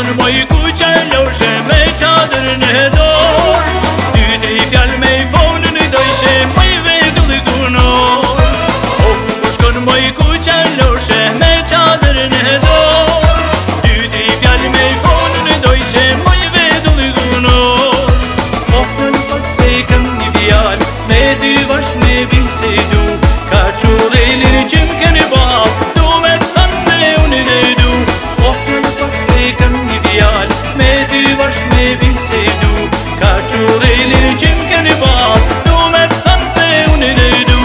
bashkon moj kuqa loshe me qadrën e dor. Ty i fjall me i fonën i dojshe me i vedull i kunor. Bashkon moj kuqa loshe me qadrën e dor. Ty i fjall me i fonën i dojshe me i vedull i kunor. Ofën pak se kam një fjall me ty vash me vise du. Ka qurelin që m'keni bap, du me thanë se unë i du. Ofën pak se kam një fjall me ty vash me vise du. Ka qurelin që m'keni bap, du me thanë se unë i du.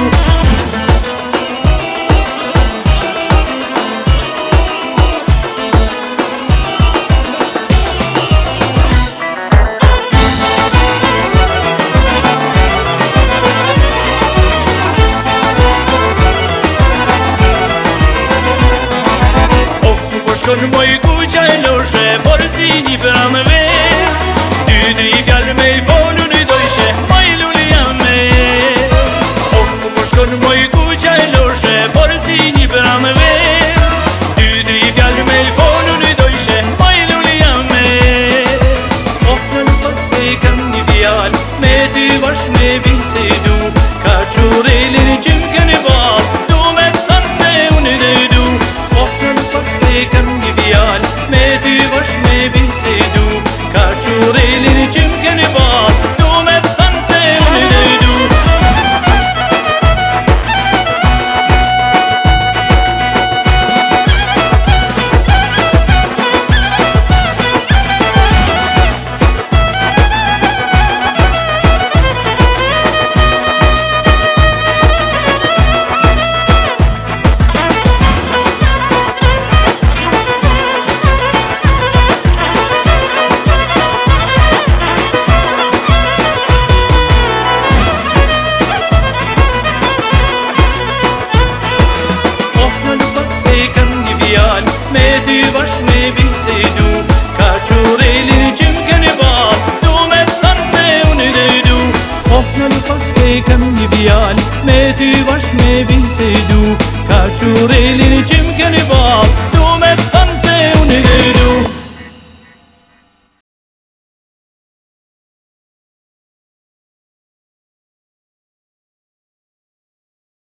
Bashkon moj kuqa loshe, por si një pram ve. Ty i fjall me i fonën i dojshe, ma i lulli jam me. Bashkon moj kuqa loshe, por si një pram ve. Ty i fjall me i fonën i dojshe, ma i lulli jam me. Ofën pak se kam një fjall me ty vash me vise du. Ka qurelin që m'keni bap, du me thanë se unë i du. Ofën pak se kam një fjall me ty vash me vise du. Ka qurelin që m'keni bap, du me thanë se unë i du. Me ty vash me vise du. Ka qurelin që m'keni bap, du me thanë se unë i du. Ofën pak se kam një fjall me ty vash me vise du. Ka qurelin që